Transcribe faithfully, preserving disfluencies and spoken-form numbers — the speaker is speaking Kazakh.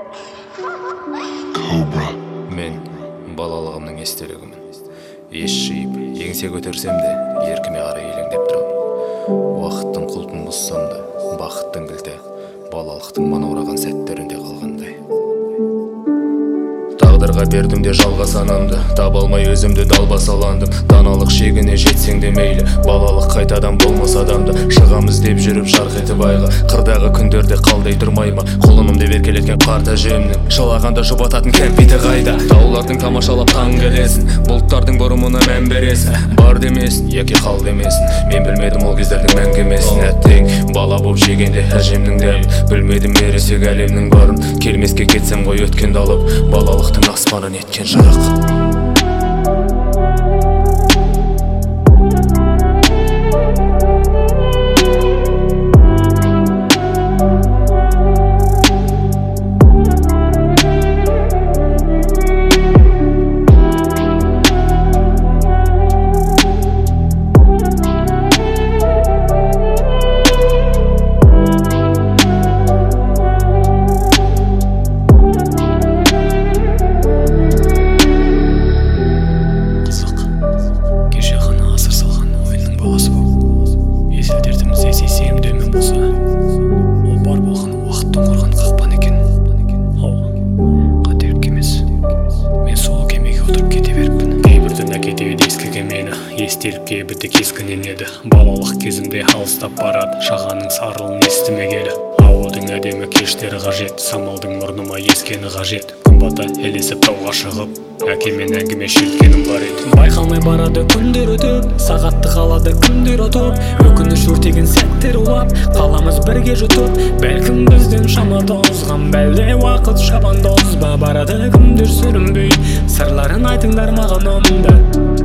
Мен балалығымның естелігімін. Ес жиып, еңсе көтерсем де, еркіме қарай елеңдеп тұрам. Уақыттың құлпын бұзсам да, бақыттың кілті балалықтың манаураған сәттерінде қалғандай. Тағдырға бердім де жалғас анамды, таба алмай өзімді далбасаландым. Даналық шегіне жетсең де мейлі, балалық қайтадан болмас адамды. Шығамыз деп жүріп жарқ етіп айға, қырдағы күндерде қалдай тұрмай ма? Құлынымды еркелеткен қарт әжемнің шылағанда жұбататын кәмпиті қайда? Таулардың тамашалап таң келесін, бұлттардың бұрымына мән бересін. Бар демесін, яки қал демесін, мен білмедім ол кездердің мәңгімесін. Әттең бала боп жегенде әжемнің дәмін, білмедім ересек әлемнің барын. Келмеске кетсем ғой өткенді алып, балалықтың аспанын еткен жарық. Естелік кейбірді кескінен еді, балалық кезімде алыстап барады, шағаның сарылын естімегелі. Ауылдың әдемі кештері қажет, самалдың мұрныма ескені қажет. Күн бата елесіп тауға шығып, әкемен әңгіме шерткенім бар еді. Байқалмай барады күндер өтіп, сағатты қалады күндер ұтып, өкініш өртеген сәттер улап, қаламыз бірге жұтып. Бәлкім бізден шамада озған, бәлде уақыт шабанда озба. Барады күндер сүрінбей, сырларын айтыңдар маған онда.